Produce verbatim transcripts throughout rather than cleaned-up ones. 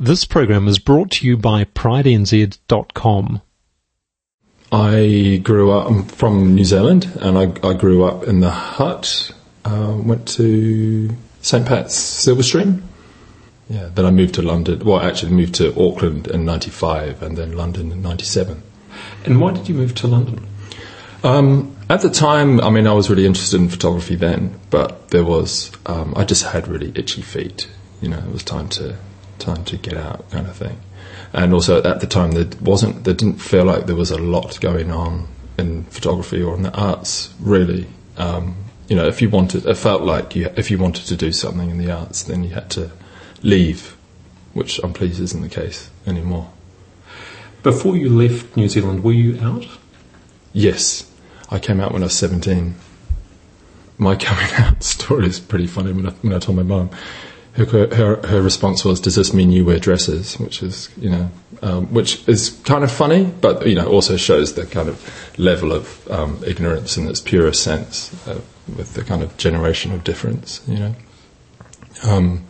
This program is brought to you by pride n z dot com. I grew up, I'm from New Zealand, and I, I grew up in the hut, uh, went to Saint Pat's Silverstream. Yeah, then I moved to London, well actually moved to Auckland in ninety-five and then London in ninety-seven. And why did you move to London? Um, at the time, I mean, I was really interested in photography then, but there was, um, I just had really itchy feet. You know, it was time to time to get out, kind of thing. And also at the time, there wasn't, there didn't feel like there was a lot going on in photography or in the arts, really. Um, you know, if you wanted, it felt like you, if you wanted to do something in the arts, then you had to leave, which I'm pleased isn't the case anymore. Before you left New Zealand, were you out? Yes, I came out when I was seventeen. My coming out story is pretty funny when I, when I told my mum. Her, her, her response was, "Does this mean you wear dresses?" Which is, you know, um, which is kind of funny, but you know, also shows the kind of level of um, ignorance in its purest sense, uh, with the kind of generational difference, you know. Um,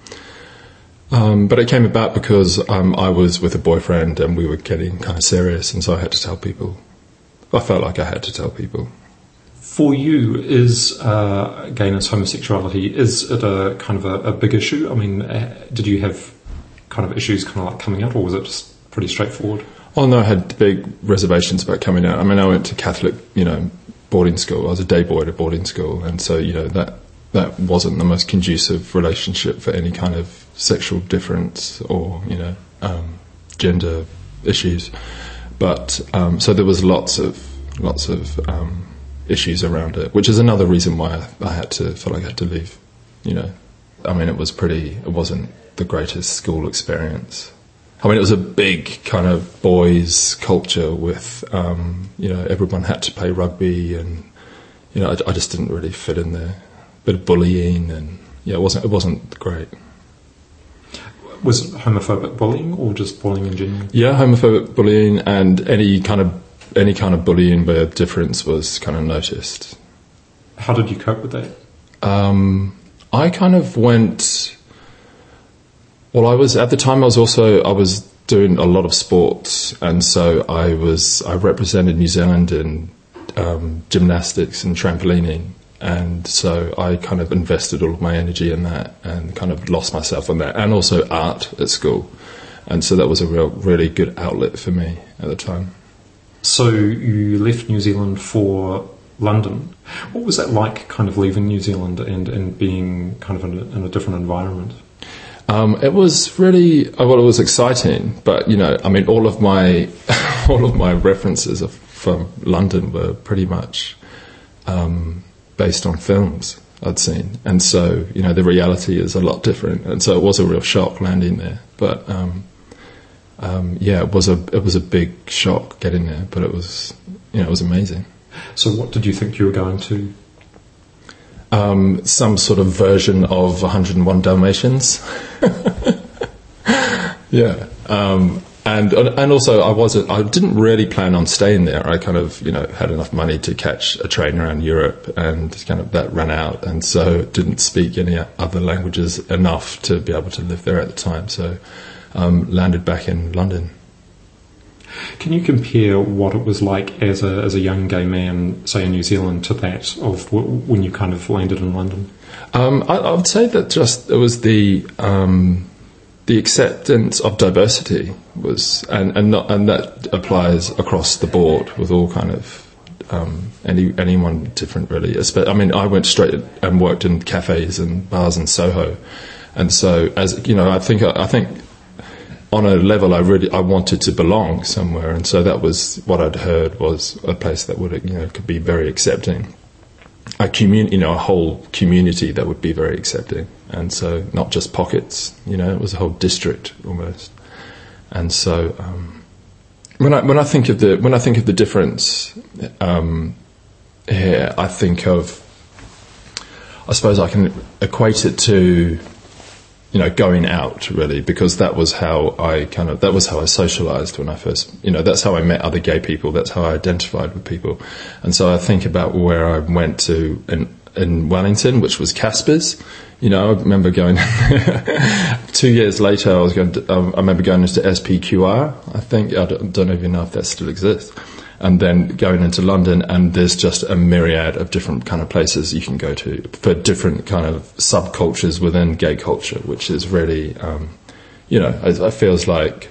um, but it came about because um, I was with a boyfriend and we were getting kind of serious, and so I had to tell people. I felt like I had to tell people. For you, is uh, gayness, homosexuality, is it a kind of a, a big issue? I mean, uh, did you have kind of issues kind of like coming out, or was it just pretty straightforward? Oh no, I had big reservations about coming out. I mean, I went to Catholic, you know, boarding school. I was a day boy at a boarding school, and so, you know, that that wasn't the most conducive relationship for any kind of sexual difference or, you know, um, gender issues. But um, so there was lots of lots of um, issues around it, which is another reason why I, I had to feel like I had to leave. You know, I mean, it was pretty. It wasn't the greatest school experience. I mean, it was a big kind of boys' culture with, um, you know, everyone had to play rugby, and you know, I, I just didn't really fit in there. A bit of bullying, and yeah, it wasn't. It wasn't great. Was it homophobic bullying, or just bullying in general? Yeah, homophobic bullying, and any kind of any kind of bullying where difference was kind of noticed. How did you cope with that? Um, I kind of went. Well, I was at the time. I was also I was doing a lot of sports, and so I was I represented New Zealand in um, gymnastics and trampolining. And so I kind of invested all of my energy in that and kind of lost myself on that, and also art at school. And so that was a real, really good outlet for me at the time. So you left New Zealand for London. What was that like, kind of leaving New Zealand and, and being kind of in a, in a different environment? Um, it was really, well, it was exciting, but, you know, I mean, all of my, all of my references of, from London were pretty much... Um, based on films I'd seen, and so, you know, the reality is a lot different, and so it was a real shock landing there. But um, um, yeah, it was a it was a big shock getting there, but it was, you know, it was amazing. So, what did you think you were going to? Um, some sort of version of one hundred and one Dalmatians. yeah. Um, And and also I wasn't I didn't really plan on staying there. I kind of, you know, had enough money to catch a train around Europe, and kind of that ran out, and so didn't speak any other languages enough to be able to live there at the time. So um, landed back in London. Can you compare what it was like as a as a young gay man, say in New Zealand, to that of w- when you kind of landed in London? Um, I, I would say that just it was the um, the acceptance of diversity was, and and not, and that applies across the board with all kind of um, any anyone different really. I mean, I went straight and worked in cafes and bars in Soho, and so as you know, I think I think. On a level, I really I wanted to belong somewhere, and so that was what I'd heard was a place that would, you know, could be very accepting, a commun you know a whole community that would be very accepting, and so not just pockets, you know, it was a whole district almost. And so um, when I when I think of the when I think of the difference um, here, I think of I suppose I can equate it to. You know, going out really, because that was how I kind of, that was how I socialized when I first, you know, that's how I met other gay people. That's how I identified with people. And so I think about where I went to, and in Wellington, which was Casper's. You know, I remember going two years later. I was going. To, um, I remember going into S P Q R. I think I don't, don't even know if that still exists. And then going into London, and there's just a myriad of different kind of places you can go to for different kind of subcultures within gay culture, which is really, um, you know, it, it feels like,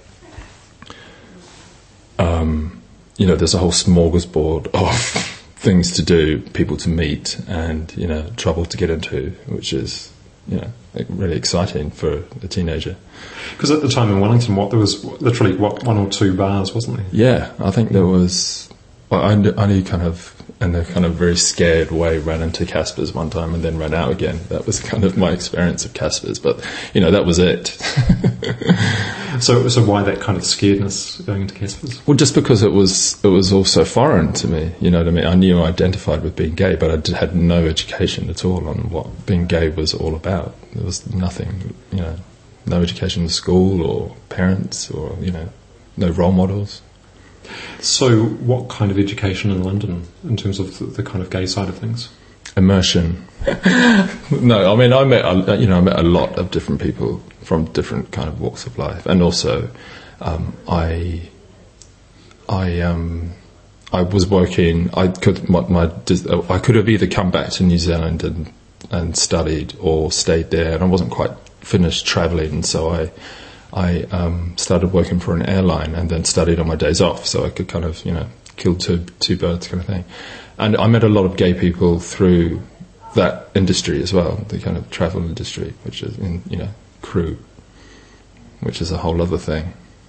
um, you know, there's a whole smorgasbord of things to do, people to meet, and, you know, trouble to get into, which is, you know, really exciting for a teenager. Because at the time in Wellington, what there was literally what one or two bars, wasn't there? Yeah, I think there was. Well, I only kind of, in a kind of very scared way, ran into Casper's one time and then ran out again. That was kind of my experience of Casper's, but you know, that was it. so, so why that kind of scaredness going into Casper's? Well, just because it was it was all so foreign to me. You know what I mean? I knew I identified with being gay, but I did, had no education at all on what being gay was all about. There was nothing, you know. No education in school or parents or, you know, no role models. So what kind of education in London in terms of the, the kind of gay side of things? Immersion. No, I mean, I met, you know, I met a lot of different people from different kind of walks of life. And also, um, I, I, um, I was working, I could, my, my, I could have either come back to New Zealand and, and studied or stayed there, and I wasn't quite finished travelling, so I I um, started working for an airline and then studied on my days off, so I could kind of, you know, kill two two birds kind of thing. And I met a lot of gay people through that industry as well, the kind of travel industry, which is in, you know, crew, which is a whole other thing.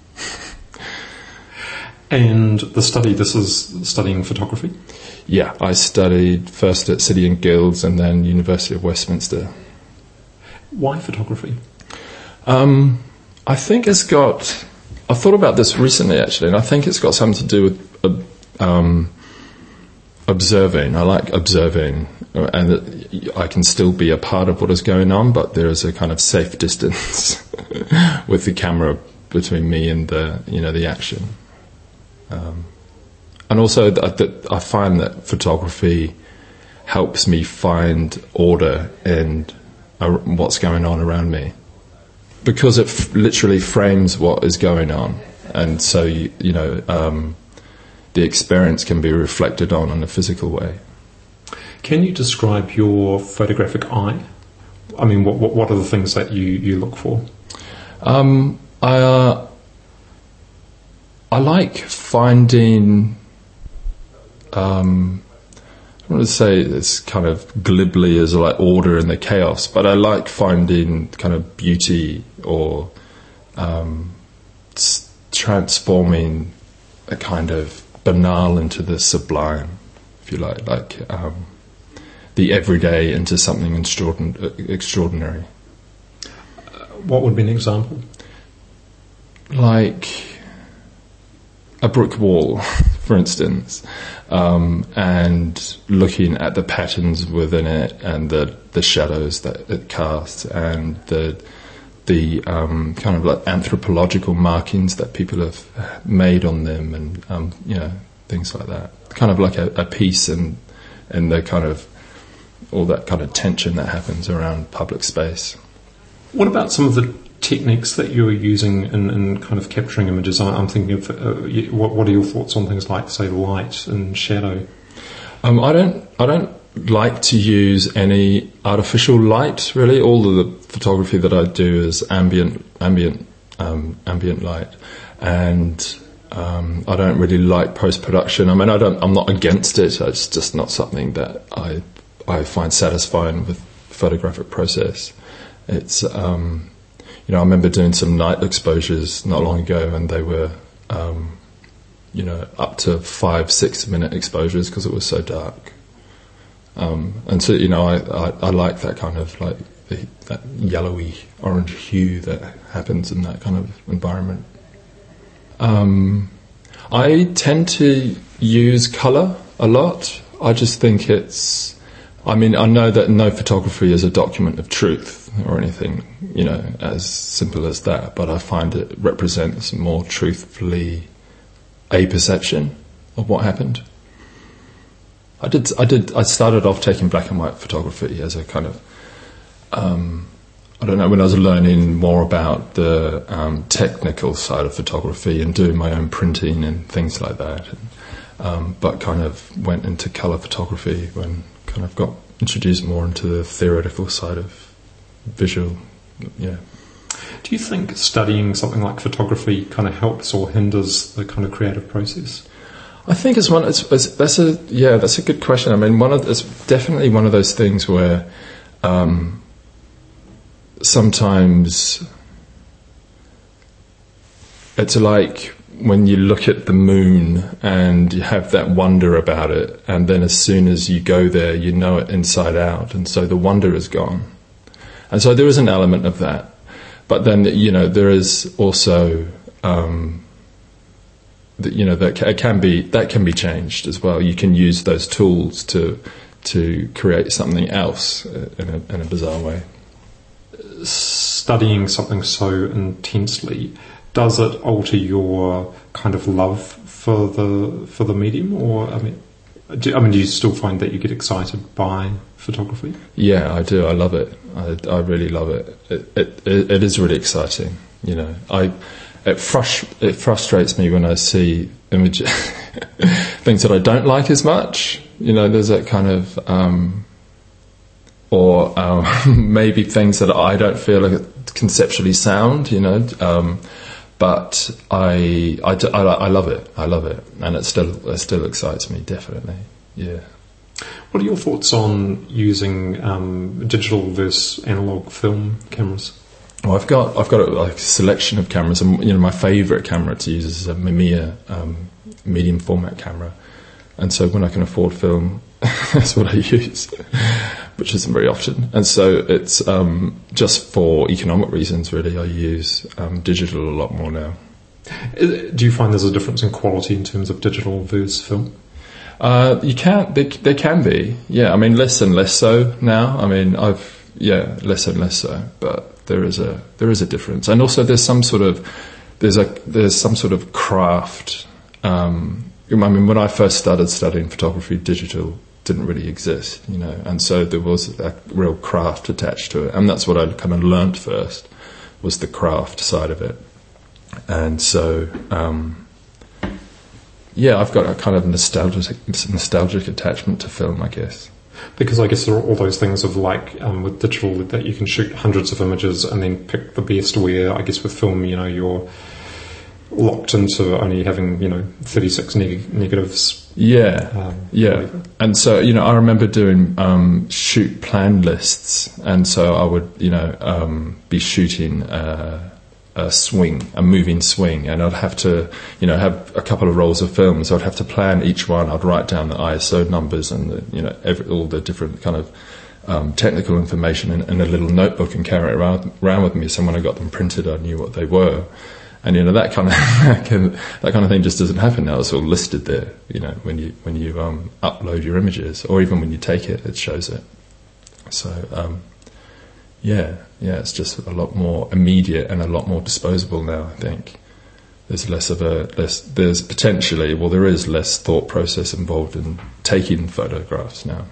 And the study, this is studying photography? Yeah, I studied first at City and Guilds and then University of Westminster. Why photography? Um, I think it's got... I've thought about this recently, actually, and I think it's got something to do with uh, um, observing. I like observing, and that I can still be a part of what is going on, but there is a kind of safe distance with the camera between me and the, you know, the action. Um, and also, that, that I find that photography helps me find order in what's going on around me, because it f- literally frames what is going on, and so you, you know um, the experience can be reflected on in a physical way. Can you describe your photographic eye? I mean, what what, what are the things that you, you look for? Um, I uh, I like finding. Um, I don't want to say it's kind of glibly as like order in the chaos, but I like finding kind of beauty or um, transforming a kind of banal into the sublime, if you like, like um, the everyday into something extraordin- extraordinary. Uh, what would be an example? Like a brick wall, for instance, um, and looking at the patterns within it and the, the shadows that it casts and the the um, kind of like anthropological markings that people have made on them, and um, you know, things like that. Kind of like a, a piece in in the kind of all that kind of tension that happens around public space. What about some of the techniques that you're using in, in kind of capturing images? I'm thinking of uh, what, what are your thoughts on things like, say, light and shadow? Um, I don't. I don't like to use any artificial light. Really, all of the photography that I do is ambient, ambient, um, ambient light, and um, I don't really like post production. I mean, I don't. I'm not against it. It's just not something that I I find satisfying with the photographic process. It's um, you know, I remember doing some night exposures not long ago, and they were, um, you know, up to five, six minute exposures because it was so dark. Um, and so, you know, I, I, I like that kind of like the, that yellowy orange hue that happens in that kind of environment. Um, I tend to use colour a lot. I just think it's, I mean, I know that no photography is a document of truth or anything, you know, as simple as that, but I find it represents more truthfully a perception of what happened. I did. I did. I started off taking black and white photography as a kind of, um, I don't know, when I was learning more about the um, technical side of photography and doing my own printing and things like that. And, um, but kind of went into colour photography when kind of got introduced more into the theoretical side of visual. Yeah. Do you think studying something like photography kind of helps or hinders the kind of creative process? I think it's one. It's, it's that's a yeah. That's a good question. I mean, one of it's definitely one of those things where um, sometimes it's like when you look at the moon and you have that wonder about it, and then as soon as you go there, you know it inside out, and so the wonder is gone. And so there is an element of that, but then you know there is also. Um, That, you know that it can be that can be changed as well. You can use those tools to to create something else in a, in a bizarre way. Studying something so intensely, does it alter your kind of love for the for the medium? Or I mean, do, I mean, do you still find that you get excited by photography? Yeah, I do. I love it. I, I really love it. It, it. it is really exciting. You know, I. It, frust- it frustrates me when I see images, things that I don't like as much. You know, there's that kind of, um, or um, maybe things that I don't feel like conceptually sound. You know, um, but I, I, I, I love it. I love it, and it still it still excites me definitely. Yeah. What are your thoughts on using um, digital versus analog film cameras? Well, I've got I've got a, like, a selection of cameras, and you know my favourite camera to use is a Mamiya um, medium format camera, and so when I can afford film, that's what I use, which isn't very often. And so it's um, just for economic reasons, really. I use um, digital a lot more now. Do you find there's a difference in quality in terms of digital versus film? Uh, you can there, there can be, yeah. I mean, less and less so now. I mean, I've yeah, less and less so, but. There is a there is a difference, and also there's some sort of there's a there's some sort of craft. Um, I mean, when I first started studying photography, digital didn't really exist, you know, and so there was a real craft attached to it, and that's what I kind of learnt first was the craft side of it, and so um, yeah, I've got a kind of nostalgic nostalgic attachment to film, I guess. Because I guess there are all those things of like um, with digital that you can shoot hundreds of images and then pick the best, where I guess with film, you know, you're locked into only having, you know, thirty-six neg- negatives. Yeah, um, yeah. Whatever. And so, you know, I remember doing um, shoot plan lists, and so I would, you know, um, be shooting uh, a swing, a moving swing, and I'd have to, you know, have a couple of rolls of film, so I'd have to plan each one. I'd write down the I S O numbers and the, you know, every, all the different kind of um, technical information in, in a little notebook and carry it around, around with me. So when I got them printed, I knew what they were. And you know that kind of that kind of thing just doesn't happen now. It's all listed there. You know, when you when you um, upload your images, or even when you take it, it shows it. So. Um, Yeah, yeah, it's just a lot more immediate and a lot more disposable now, I think. There's less of a, less, there's potentially, well, there is less thought process involved in taking photographs now.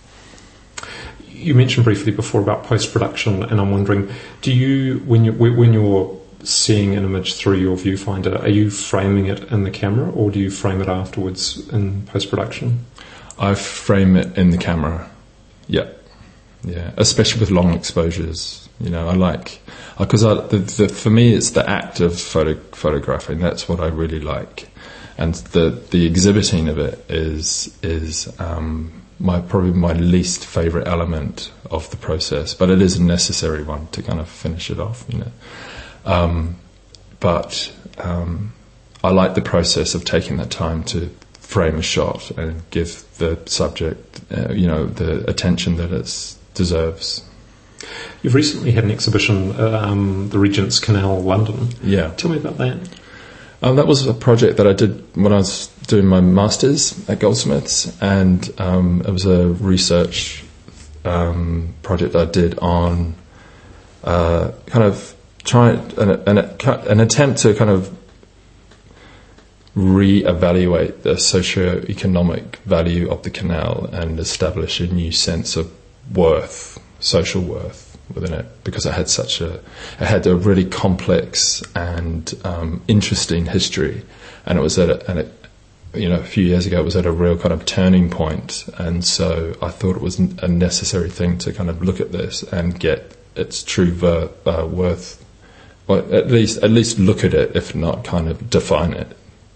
You mentioned briefly before about post-production, and I'm wondering, do you, when you when you're seeing an image through your viewfinder, are you framing it in the camera, or do you frame it afterwards in post-production? I frame it in the camera, yeah. Yeah, especially with long exposures. You know, I like because I, the, the, for me it's the act of photo, photographing. That's what I really like, and the the exhibiting of it is is um, my probably my least favourite element of the process. But it is a necessary one to kind of finish it off. You know, um, but um, I like the process of taking that time to frame a shot and give the subject, uh, you know, the attention that it's deserves. You've recently had an exhibition, um, the Regent's Canal, London. Yeah. Tell me about that. Um, that was a project that I did when I was doing my masters at Goldsmiths, and um, it was a research um, project I did on uh, kind of trying an, an, an attempt to kind of re-evaluate the socio-economic value of the canal and establish a new sense of worth, social worth within it, because it had such a, it had a really complex and um, interesting history, and it was at a, and it, you know, a few years ago it was at a real kind of turning point, and so I thought it was a necessary thing to kind of look at this and get its true ver- uh, worth, well, at least at least look at it, if not kind of define it.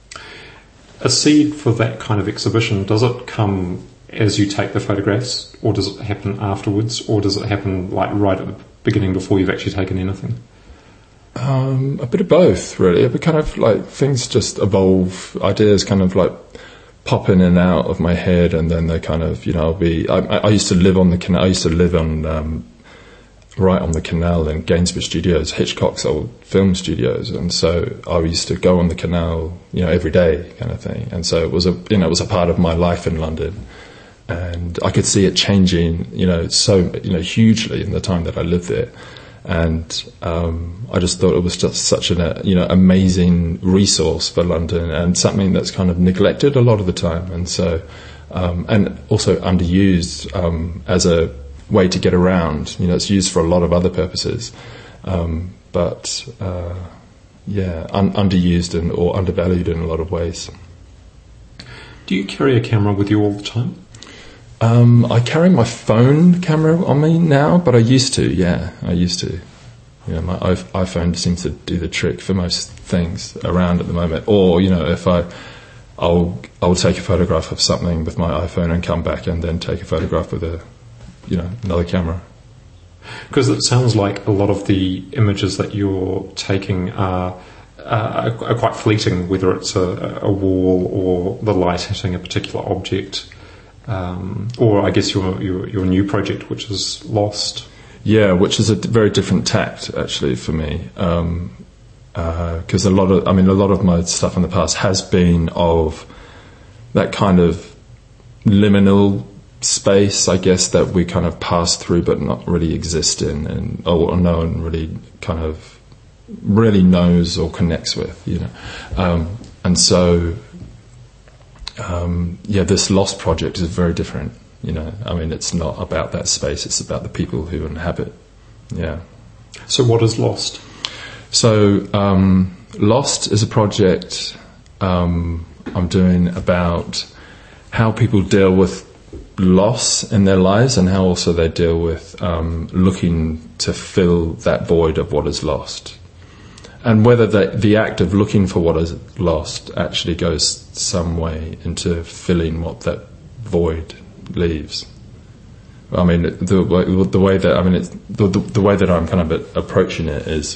A seed for that kind of exhibition, does it come as you take the photographs, or does it happen afterwards, or does it happen like right at the beginning before you've actually taken anything? Um, a bit of both, really. It kind of like things just evolve. Ideas kind of like pop in and out of my head, and then they kind of, you know, I'll be. I, I used to live on the canal. I used to live on um, right on the canal in Gainsborough Studios, Hitchcock's old film studios, and so I used to go on the canal, you know, every day, kind of thing. And so it was a, you know, it was a part of my life in London, and I could see it changing, you know, so you know, hugely in the time that I lived there. And um, I just thought it was just such an, uh, you know, amazing resource for London, and something that's kind of neglected a lot of the time, and so um, and also underused um, as a way to get around. You know, it's used for a lot of other purposes, um, but uh, yeah, un- underused and or undervalued in a lot of ways. Do you carry a camera with you all the time? Um, I carry my phone camera on me now, but I used to, yeah, I used to. You know, my iPhone seems to do the trick for most things around at the moment. Or, you know, if I, I'll, I'll take a photograph of something with my iPhone and come back and then take a photograph with a, you know, another camera. Because it sounds like a lot of the images that you're taking are, uh, are quite fleeting, whether it's a, a wall or the light hitting a particular object. Um, or I guess your, your your new project, which is Lost. Yeah, which is a d- very different tact actually for me, because um, uh, a lot of, I mean, a lot of my stuff in the past has been of that kind of liminal space, I guess, that we kind of pass through but not really exist in, and or no one really kind of really knows or connects with, you know, um, and so. Um, yeah, this Lost project is very different, you know. I mean, it's not about that space, it's about the people who inhabit. Yeah. So what is Lost? So um, Lost is a project um, I'm doing about how people deal with loss in their lives, and how also they deal with um, looking to fill that void of what is lost. And whether the, the act of looking for what is lost actually goes some way into filling what that void leaves. I mean, the way, the way that I mean, it's, the, the, the way that I'm kind of approaching it is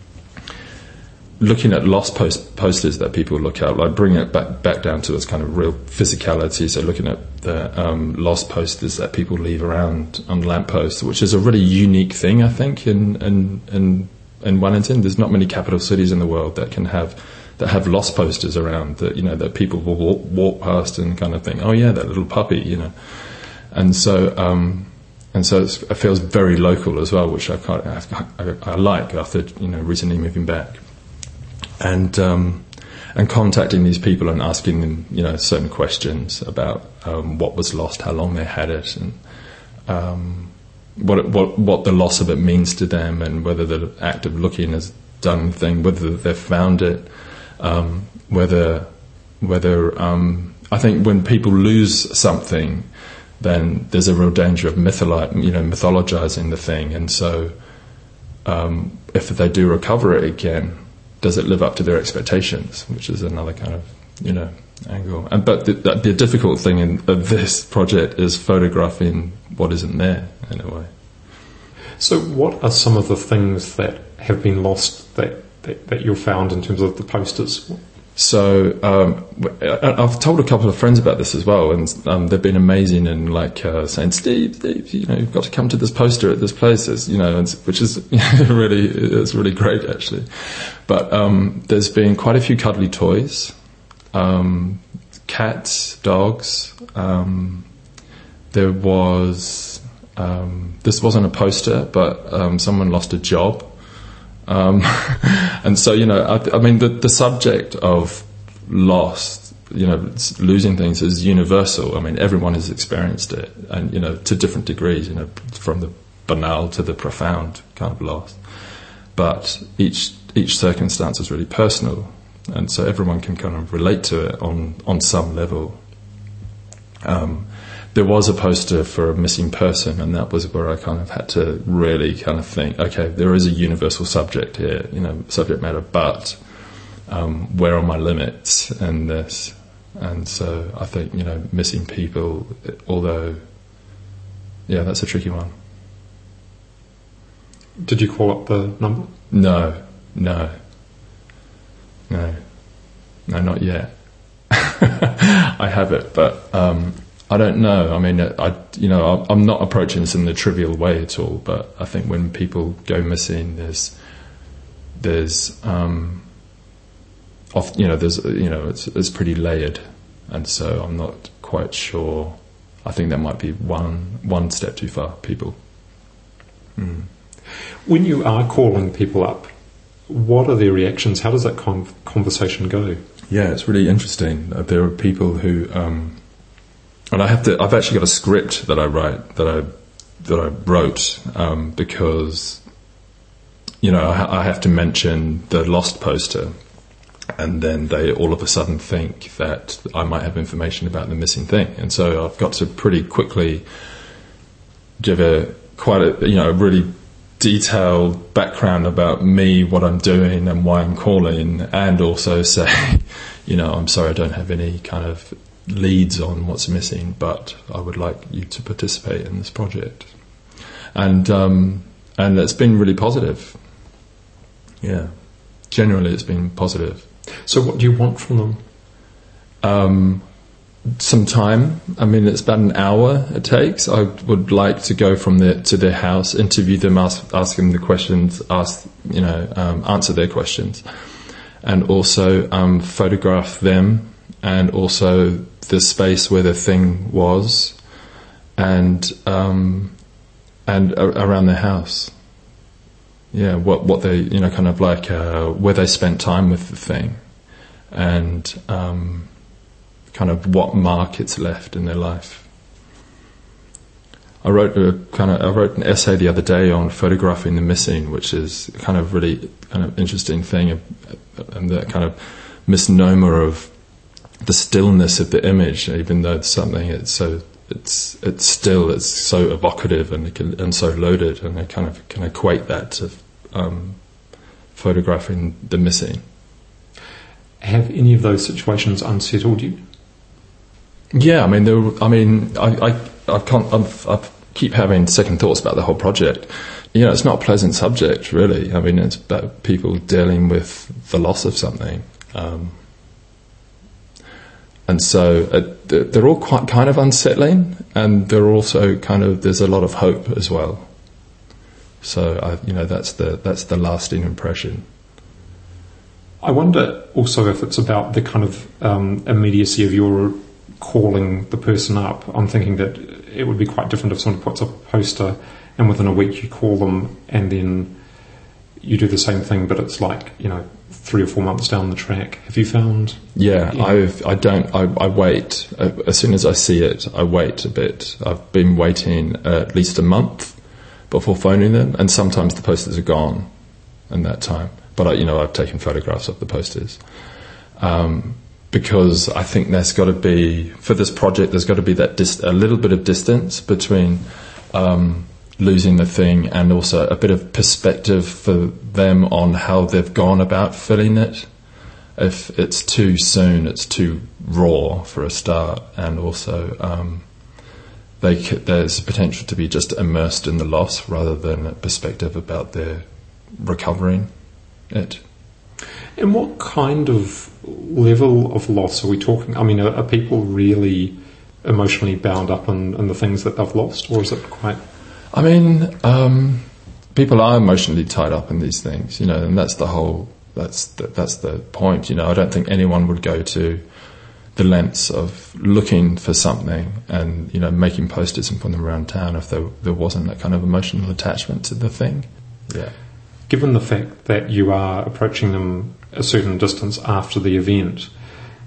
looking at lost post, posters that people look at, like bringing it back back down to its kind of real physicality. So looking at the um, lost posters that people leave around on lampposts, which is a really unique thing, I think, in in in. in Wellington. There's not many capital cities in the world that can have that have lost posters around that, you know, that people will walk, walk past and kind of think, oh yeah, that little puppy, you know. And so um, and so it's, it feels very local as well, which I, quite, I, I, I like after, you know, recently moving back. And um, and contacting these people and asking them, you know, certain questions about um, what was lost, how long they had it, and um, what it, what what the loss of it means to them, and whether the act of looking has done anything, whether they've found it, um, whether whether um, I think when people lose something, then there's a real danger of mytholo- you know mythologizing the thing, and so um, if they do recover it again, does it live up to their expectations? Which is another kind of you know angle. And but the, the difficult thing in of this project is photographing what isn't there in a way. So, what are some of the things that have been lost that that, that you've found in terms of the posters? So um, I've told a couple of friends about this as well, and um, they've been amazing and like uh, saying, "Steve, Steve, you know, you've got to come to this poster at this place," it's, you know, it's, which is really it's really great actually. But um, there's been quite a few cuddly toys, um, cats, dogs. Um, there was um, this wasn't a poster, but um, someone lost a job. Um, and so, you know, I, I mean, the, the subject of loss, you know, losing things is universal. I mean, everyone has experienced it, and you know, to different degrees. You know, from the banal to the profound kind of loss. But each each circumstance is really personal, and so everyone can kind of relate to it on on some level. Um, there was a poster for a missing person, and that was where I kind of had to really kind of think, okay, there is a universal subject here, you know, subject matter, but um, where are my limits in this? And so I think, you know, missing people, although, yeah, that's a tricky one. Did you call up the number? No, no, no, no, not yet. I have it, but um, I don't know. I mean, I, you know, I'm not approaching this in a trivial way at all. But I think when people go missing, there's, there's, um, off, you know, there's, you know, it's it's pretty layered, and so I'm not quite sure. I think that might be one one step too far. People. Mm. When you are calling people up, what are their reactions? How does that con- conversation go? Yeah, it's really interesting. There are people who, um, and I have to. I've actually got a script that I write that I that I wrote um, because, you know, I, I have to mention the lost poster, and then they all of a sudden think that I might have information about the missing thing, and so I've got to pretty quickly give a quite a you know a really detailed background about me, what I'm doing and why I'm calling, and also say, you know, I'm sorry I don't have any kind of leads on what's missing, but I would like you to participate in this project. And um, and it's been really positive. Yeah, generally it's been positive. So what do you want from them? Um, some time. I mean, it's about an hour it takes. I would like to go from there to their house, interview them, ask, ask them the questions, ask, you know, um, answer their questions, and also um, photograph them, and also the space where the thing was, and um, and a- around their house. Yeah, what what they, you know, kind of like uh, where they spent time with the thing, and um, kind of what mark it's left in their life. I wrote a kind of I wrote an essay the other day on photographing the missing, which is kind of really kind of interesting thing, and that kind of misnomer of the stillness of the image, even though it's something it's so it's it's still, it's so evocative and it can, and so loaded, and I kind of can equate that to um, photographing the missing. Have any of those situations unsettled you? Yeah, I mean, there, I mean, I, I, I can't. I've, I keep having second thoughts about the whole project. You know, it's not a pleasant subject, really. I mean, it's about people dealing with the loss of something, um, and so uh, they're all quite kind of unsettling, and they're also kind of there's a lot of hope as well. So, I, you know, that's the that's the lasting impression. I wonder also if it's about the kind of um, immediacy of your calling the person up. I'm thinking that it would be quite different if someone puts up a poster and within a week you call them and then you do the same thing, but it's like, you know, three or four months down the track. Have you found? Yeah, yeah. I've, I don't, I, I wait. As soon as I see it, I wait a bit. I've been waiting at least a month before phoning them, and sometimes the posters are gone in that time. But, I, you know, I've taken photographs of the posters. Um, because I think there's got to be, for this project, there's got to be that dis- a little bit of distance between um, losing the thing and also a bit of perspective for them on how they've gone about filling it. If it's too soon, it's too raw for a start, and also um, they c- there's potential to be just immersed in the loss rather than a perspective about their recovering it. And what kind of level of loss are we talking? I mean, are, are people really emotionally bound up in, in the things that they've lost, or is it quite... I mean, um, people are emotionally tied up in these things, you know, and that's the whole, that's the, that's the point, you know. I don't think anyone would go to the lengths of looking for something and, you know, making posters and putting them around town if there, there wasn't that kind of emotional attachment to the thing. Yeah. Given the fact that you are approaching them a certain distance after the event,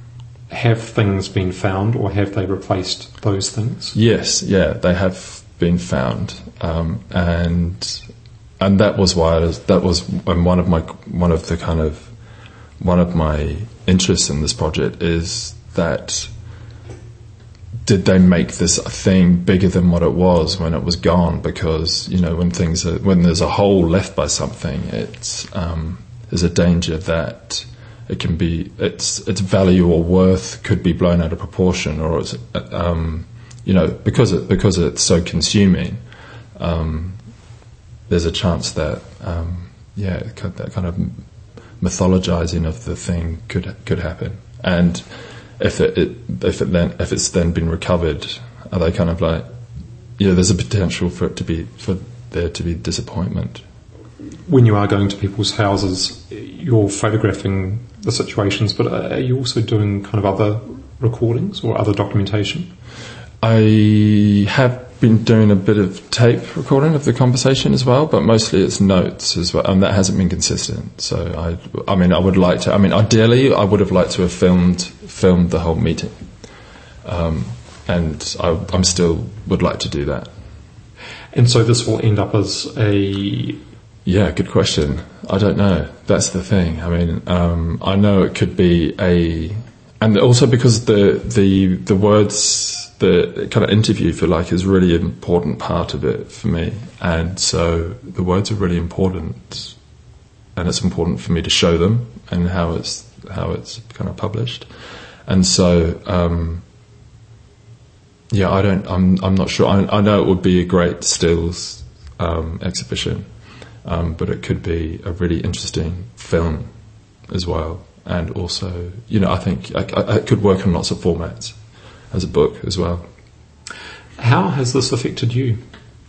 have things been found, or have they replaced those things? Yes, yeah, they have been found, um, and and that was why I was, that was one of my one of the kind of one of my interests in this project is that did they make this thing bigger than what it was when it was gone? Because you know when things are, when there's a hole left by something, it's um, there's a danger that it can be its its value or worth could be blown out of proportion, or it's, um, you know because it because it's so consuming. Um, there's a chance that um, yeah that kind of mythologizing of the thing could could happen, and if it, it if it then if it's then been recovered, are they kind of like you know there's a potential for it to be for there to be disappointment. When you are going to people's houses, you're photographing the situations, but are you also doing kind of other recordings or other documentation? I have been doing a bit of tape recording of the conversation as well, but mostly it's notes as well, and that hasn't been consistent. So I, I mean, I would like to. I mean, ideally, I would have liked to have filmed filmed the whole meeting, um, and I, I'm still would like to do that. And so this will end up as a. Yeah, good question. I don't know. That's the thing. I mean, um, I know it could be a, and also because the the the words, the kind of interview, if you like, is really an important part of it for me, and so the words are really important, and it's important for me to show them and how it's how it's kind of published, and so um, yeah, I don't. I'm I'm not sure. I, I know it would be a great stills um, exhibition. Um, but it could be a really interesting film as well, and also, you know, I think I, I, it could work on lots of formats as a book as well. How has this affected you?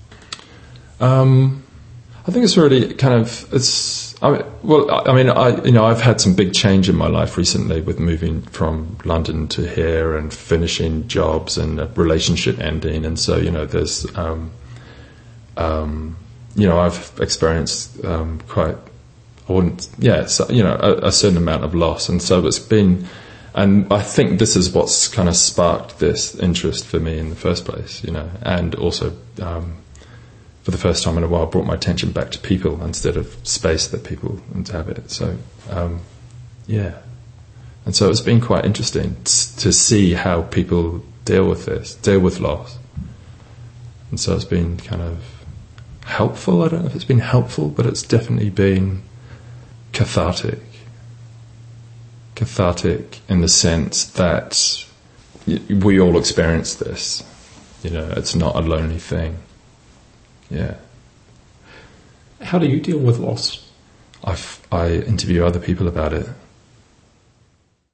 Um, I think it's really kind of it's. I mean, well, I, I mean, I you know, I've had some big change in my life recently with moving from London to here and finishing jobs and a relationship ending, and so you know, there's. Um, um, You know, I've experienced um, quite, I wouldn't, yeah, so, you know, a, a certain amount of loss. And so it's been, and I think this is what's kind of sparked this interest for me in the first place, you know, and also um, for the first time in a while brought my attention back to people instead of space that people inhabit. So, um, yeah. And so it's been quite interesting to see how people deal with this, deal with loss. And so it's been kind of, helpful. I don't know if it's been helpful, but it's definitely been cathartic. Cathartic in the sense that we all experience this. You know, it's not a lonely thing. Yeah. How do you deal with loss? I I interview other people about it.